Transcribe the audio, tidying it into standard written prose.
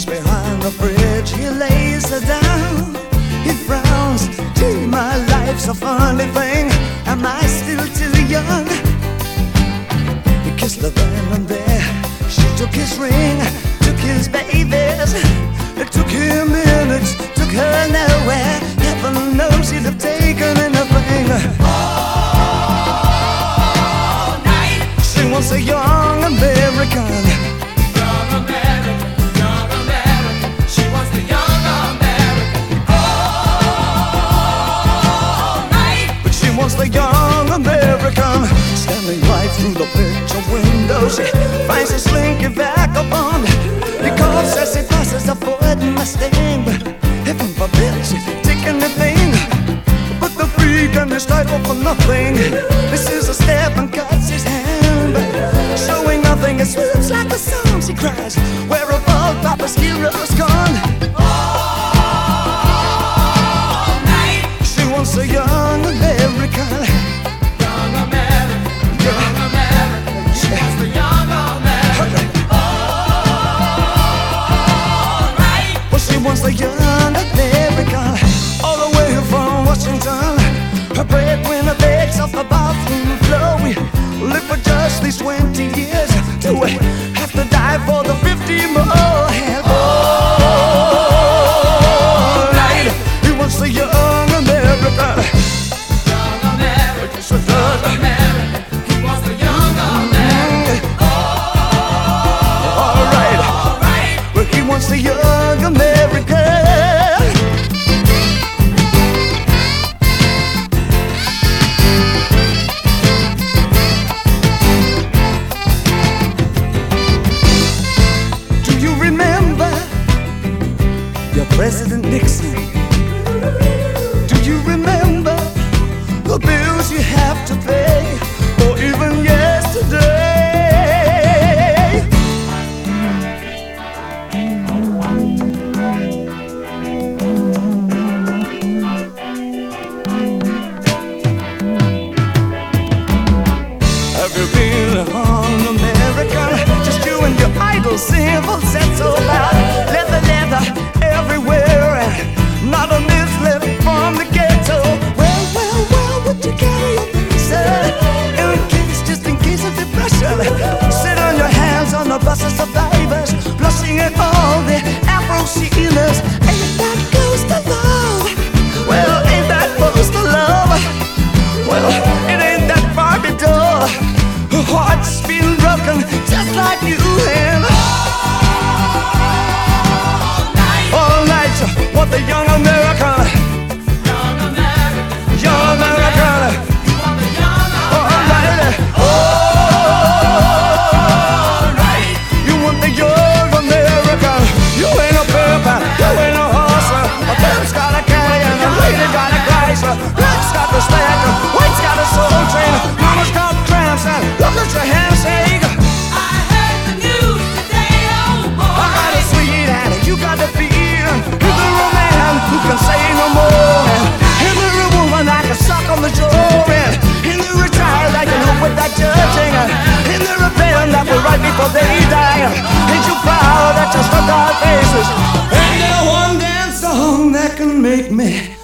behind the bridge, he lays her down. He frowns, gee, my life's a funny thing. Am I still too young? He kissed her then and there. She took his ring, took his babies. It took him minutes, took her nowhere. Heaven knows he'd have taken anything. All night. She wants a young American. Young American, young American. She wants the young American. All night. But she wants the young American. Standing right through the picture window, she finds a slinky vagabond. He coughs as he passes a Ford Mustang. But heaven forbid she's taking anything but the freak and his title for nothing. This is a step and cuts his hand, showing nothing. It swims like a song. She cries, where have all Papa's heroes gone? All night. She wants a young American. Young American, young American. She wants the young American. All night. Well, she wants the young American. All the way from Washington, her breadwinner begs off the bathroom floor. We live for just these 20 years. Do we have to die for the 50 more? And all night, he wants the young American. Young American, So young American. He wants the young American. all right, All right. well, he wants the young American. President Nixon, do you remember the bills you have to pay, or even yesterday? Have you been on American? Just you and your idle civil settle out. Leather, leather everywhere, and not a miss left from the ghetto. Well, well, well, would you carry a visa? Just in case of depression. Sit on your hands on the bus of survivors, blushing at all the Afro-sealers. Ain't that close to love? Well, ain't that close to love? Well, it ain't that far to door. Her heart's been broken just like you and all night. What the young American, Young American, young American. you want the young All right, All right. you want the young American. You ain't a pimp, you ain't a horse. A pimp's got a canyon, a lady got a Chrysler. Black's got the stack, white's got a soul train. Mama's got cramps and look at your handshake. I heard the news today, oh boy. I got a sweet hand, you got the beat. Is there a man who can say no more? Is there a woman I can suck on the jaw? Is there a child I can help with that judging? Is there a band that will write before they die? Ain't you proud that you struck our faces? Ain't there one dance song that can make me